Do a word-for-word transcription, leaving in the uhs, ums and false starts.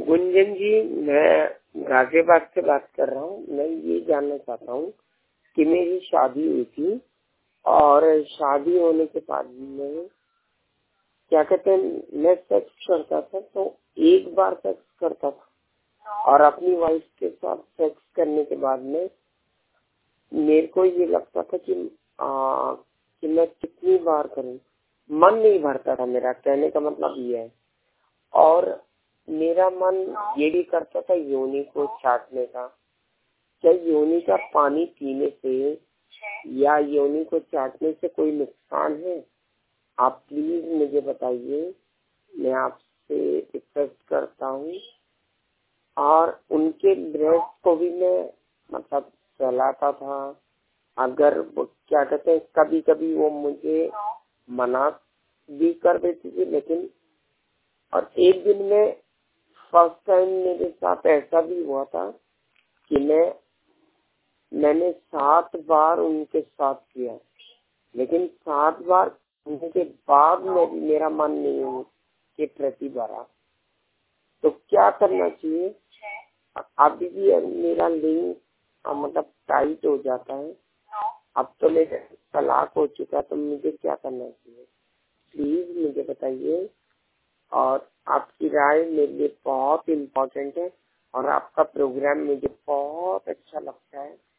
गुंजन जी, मैं गाजियाबाद से बात कर रहा हूँ। मैं ये जानना चाहता हूँ कि मेरी शादी हुई थी और शादी होने के बाद में क्या कहते हैं, मैं सेक्स करता था तो एक बार सेक्स करता था और अपनी वाइफ के साथ सेक्स करने के बाद में मेरे को ये लगता था कि आ, कि मैं कितनी बार करूँ, मन नहीं भरता था मेरा। कहने का मतलब ये है। और मेरा मन ये भी करता था योनि को चाटने का। क्या योनि का पानी पीने से या योनि को चाटने से कोई नुकसान है? आप प्लीज मुझे बताइए, मैं आपसे रिक्वेस्ट करता हूँ। और उनके ब्रेस्ट को भी मैं मतलब सहलाता था। अगर वो क्या कहते हैं, कभी कभी वो मुझे मना भी कर देती थी, लेकिन और एक दिन में फर्स्ट टाइम मेरे साथ ऐसा भी हुआ था कि मैं मैंने सात बार उनके साथ किया, लेकिन सात बार करने के बाद में मेरा मन नहीं के प्रति भरा। तो क्या करना चाहिए? अभी भी मेरा लिंग मतलब टाइट हो जाता है। अब तो मेरा तलाक हो चुका, तो मुझे क्या करना चाहिए? प्लीज मुझे बताइए। और आपकी राय मेरे लिए बहुत इम्पोर्टेंट है और आपका प्रोग्राम मुझे बहुत अच्छा लगता है।